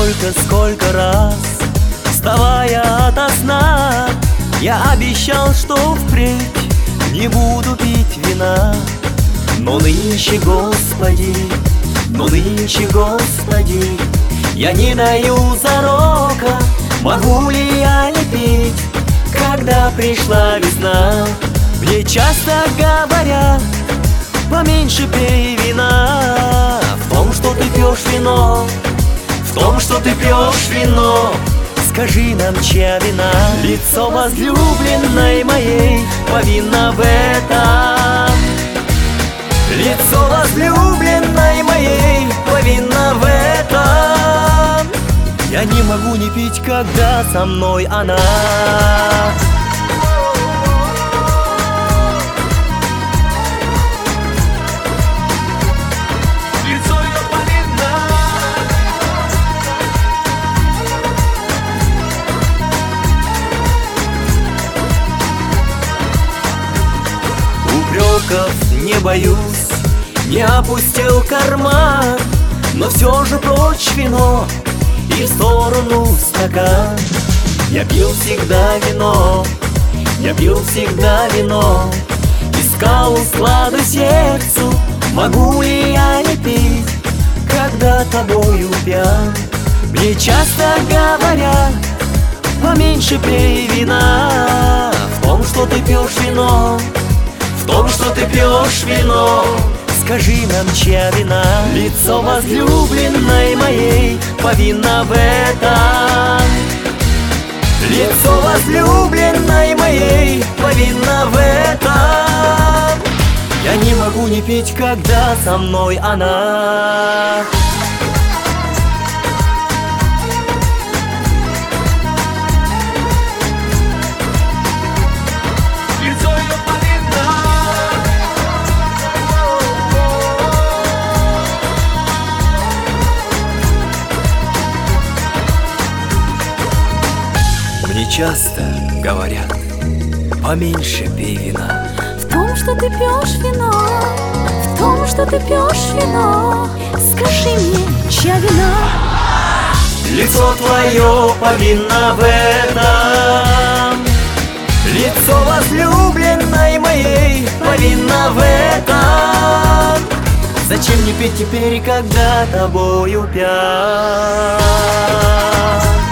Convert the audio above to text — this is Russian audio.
сколько раз, вставая ото сна, я обещал, что впредь не буду пить вина. Но нынче, Господи, я не даю зарока, могу ли я не пить, когда пришла весна. Мне часто говорят, поменьше пей вина. В том, что ты пьешь вино, скажи нам, чья вина? Лицо возлюбленной моей повинно в этом. Лицо возлюбленной моей повинно в этом. Я не могу не пить, когда со мной она. Упреков не боюсь, не опустил карман, но все же прочь вино и в сторону стакан. Я пил всегда вино, искал ускладу сердцу, могу ли я не пить, когда тобою пьян. Мне часто говорят, поменьше пей вина. В том, что ты пьешь вино, скажи нам, чья вина? Лицо возлюбленной моей повинно в этом. Лицо возлюбленной моей повинно в этом. Я не могу не пить, когда со мной она. Мне часто говорят, поменьше пей вина. В том, что ты пьешь вино, скажи мне, чья вина? Лицо твое повинно в этом. Лицо возлюбленной моей повинно в этом. Зачем мне петь теперь, когда тобою пьян?